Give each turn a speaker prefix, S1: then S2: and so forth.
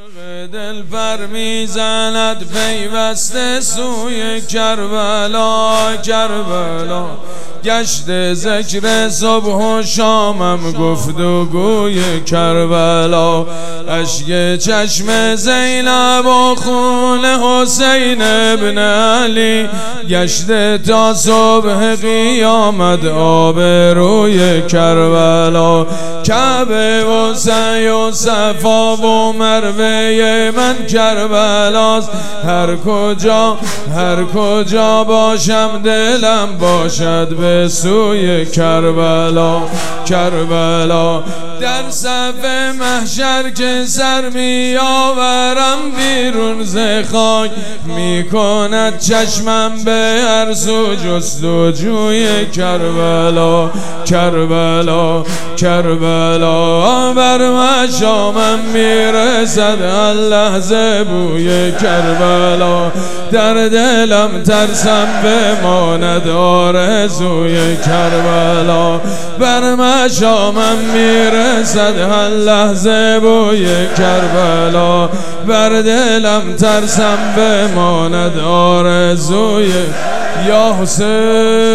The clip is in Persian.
S1: دل پر میزند پیوسته سوی کربلا کربلا، گشت ذکر صبح و شامم گفتگوی کربلا، اشک چشم زینب و خون حسین ابن علی، گشت تا صبح قیامت آب روی کربلا، کعبه و سعی و صفا و مروه من کربلاست، هر کجا باشم دلم باشد به سوی کربلا کربلا، در صف محشر که سر می آورم بیرون ز خاک، می کند چشمم به هر سو جستجوی کربلا کربلا کربلا، بر مشامم میرسد هر لحظه بوی کربلا، در دلم ترسم بماند آرزوی کربلا، بر مشامم میرسد هر لحظه بوی کربلا، بر دلم ترسم بماند آرزوی یا حسین